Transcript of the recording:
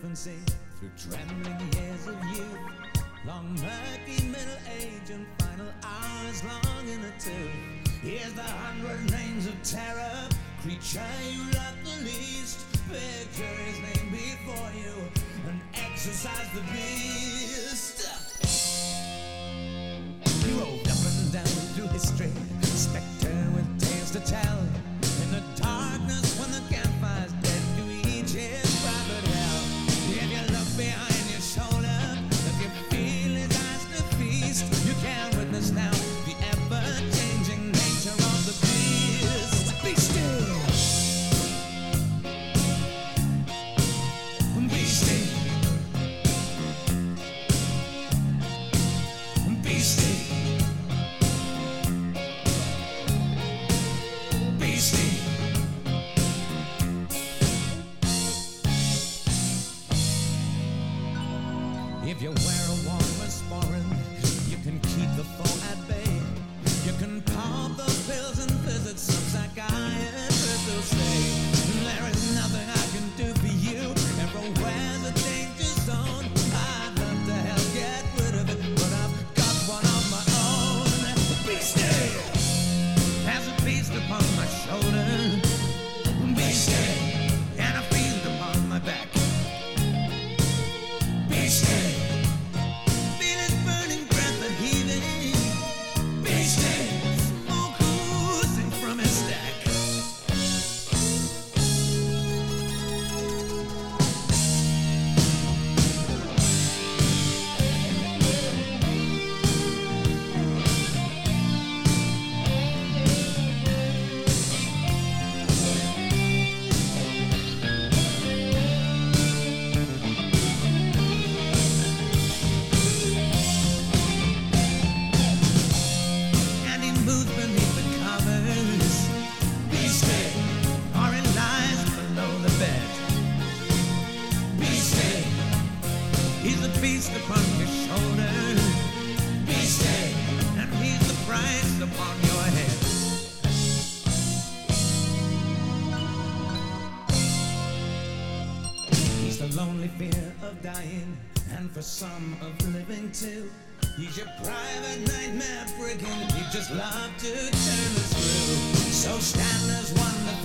infancy through trembling years of youth, long murky middle age and final hours long in a tooth. Here's the 100 names of terror, creature you love the least. Picture his name before you and exercise the beast. He roved up and down through history, spectre with tales to tell. In the darkness when the campfire's dead, to each his private hell. If you look behind your shoulder, if you feel his eyes to feast, you can witness now the ever-changing nature of the beast. Be still. Be still. Be still. Be still. If you wear a warmer sporran, you can keep the foe at bay. You can pop the pills and visit some psychiatrist who'll say there is nothing I can do for you. Everywhere's a danger zone. I'd love to help get rid of it, but I've got one of my own. Be still. There's a beast upon my shoulder. Be still. And a fiend upon my back. Be still. Feel his burning breath a heaving. Be still. Smoke oozing from his stack. And he moves beneath the covers. Be still. Or he lies below the bed. Be still. He's the beast upon your shoulder. Be still. And he's the price upon your head. He's the lonely fear of dying, and for some of living too. He's your private nightmare brigand. He just love to turn the screw. So stand as one